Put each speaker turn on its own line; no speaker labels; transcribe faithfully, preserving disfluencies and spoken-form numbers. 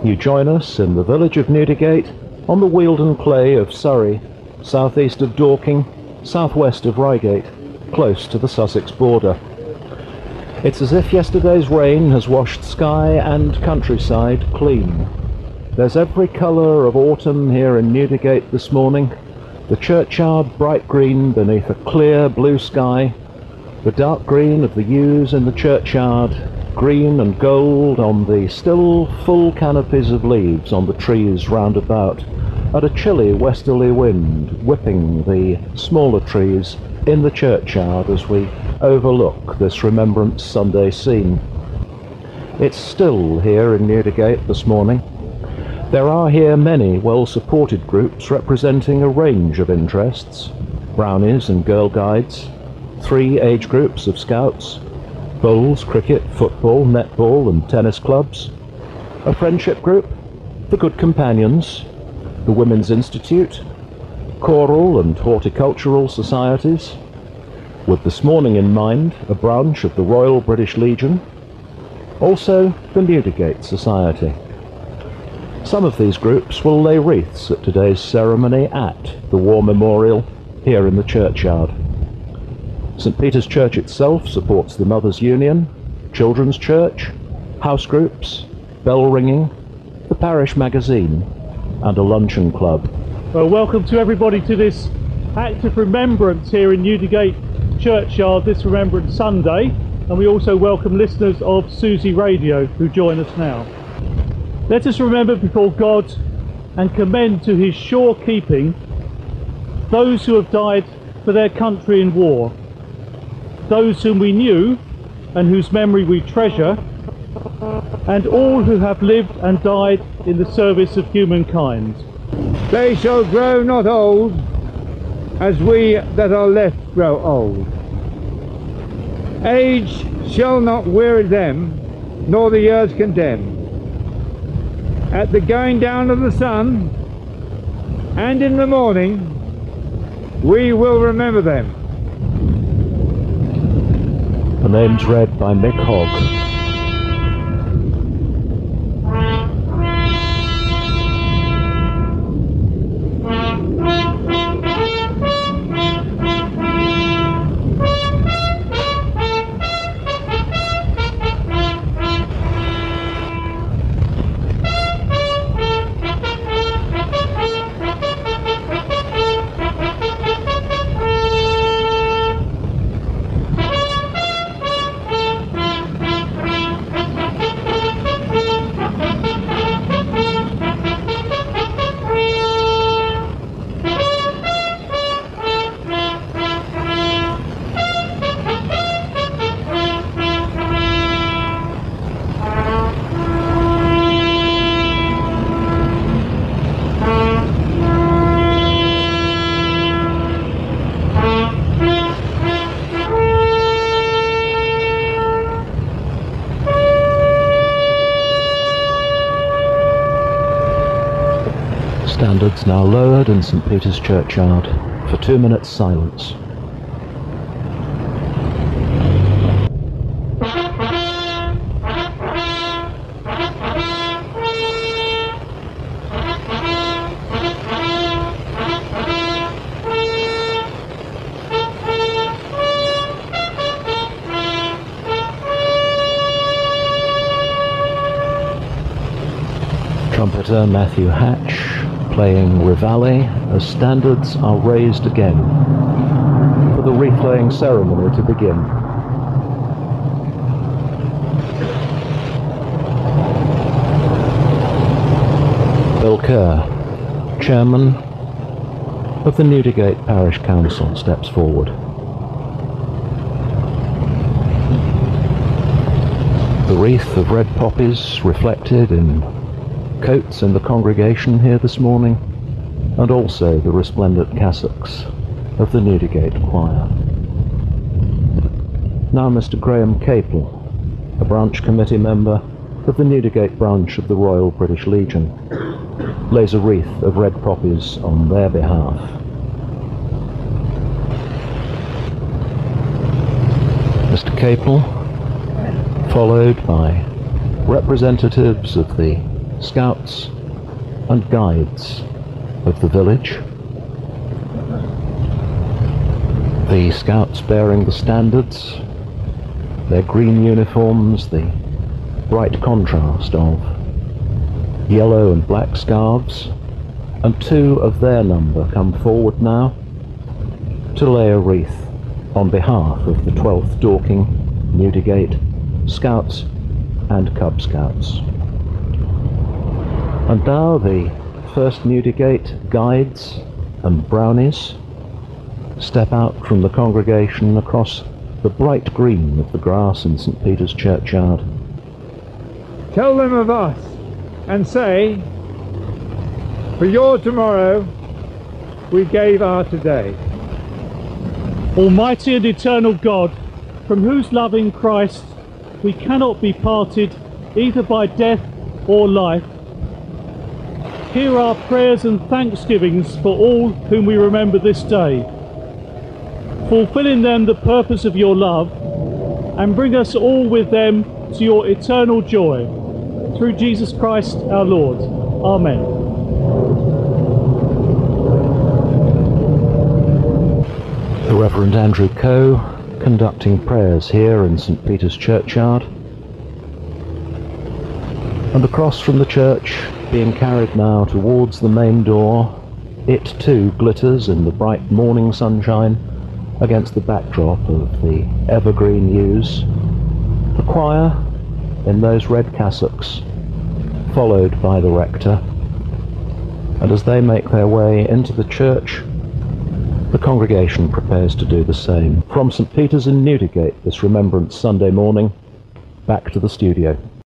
You join us in the village of Newdigate on the Wealden Clay of Surrey, southeast of Dorking, southwest of Reigate, close to the Sussex border. It's as if yesterday's rain has washed sky and countryside clean. There's every colour of autumn here in Newdigate this morning. The churchyard bright green beneath a clear blue sky, the dark green of the yews in the churchyard, green and gold on the still full canopies of leaves on the trees round about, and a chilly westerly wind whipping the smaller trees in the churchyard as we overlook this Remembrance Sunday scene. It's still here in Newdigate this morning. There are here many well-supported groups representing a range of interests: Brownies and Girl Guides, three age groups of Scouts, bowls, cricket, football, netball and tennis clubs, a friendship group, the Good Companions, the Women's Institute, choral and horticultural societies, with this morning in mind a branch of the Royal British Legion, also the Newdigate Society. Some of these groups will lay wreaths at today's ceremony at the War Memorial here in the churchyard. St Peter's Church itself supports the Mothers' Union, Children's Church, house groups, bell ringing, the parish magazine and a luncheon club.
Well, welcome to everybody to this act of remembrance here in Newdigate Churchyard this Remembrance Sunday, and we also welcome listeners of Susie Radio who join us now. Let us remember before God and commend to his sure keeping those who have died for their country in war, those whom we knew and whose memory we treasure, and all who have lived and died in the service of humankind.
They shall grow not old, as we that are left grow old. Age shall not weary them, nor the years condemn. At the going down of the sun, and in the morning, we will remember them.
The name's read by Mick Hogg. Standards now lowered in St Peter's Churchyard for two minutes silence. Trumpeter Matthew Hatch playing Reveille as standards are raised again for the wreath-laying ceremony to begin. Bill Kerr, Chairman of the Newdigate Parish Council, steps forward. The wreath of red poppies reflected in coats in the congregation here this morning, and also the resplendent cassocks of the Newdigate Choir. Now Mister Graham Capel, a branch committee member of the Newdigate branch of the Royal British Legion, lays a wreath of red poppies on their behalf. Mister Capel, followed by representatives of the scouts and guides of the village. The scouts bearing the standards, their green uniforms, the bright contrast of yellow and black scarves, and two of their number come forward now to lay a wreath on behalf of the twelfth Dorking, Newdigate, Scouts and Cub Scouts. And now the first Newdigate guides and brownies step out from the congregation across the bright green of the grass in St Peter's churchyard.
Tell them of us and say, for your tomorrow we gave our today.
Almighty and eternal God, from whose loving Christ we cannot be parted either by death or life, hear our prayers and thanksgivings for all whom we remember this day. Fulfill in them the purpose of your love, and bring us all with them to your eternal joy. Through Jesus Christ our Lord. Amen.
The Reverend Andrew Coe conducting prayers here in St Peter's churchyard, and across from the church being carried now towards the main door. It too glitters in the bright morning sunshine against the backdrop of the evergreen yews. The choir in those red cassocks, followed by the rector, and as they make their way into the church, the congregation prepares to do the same. From St Peter's in Newdigate this Remembrance Sunday morning, back to the studio.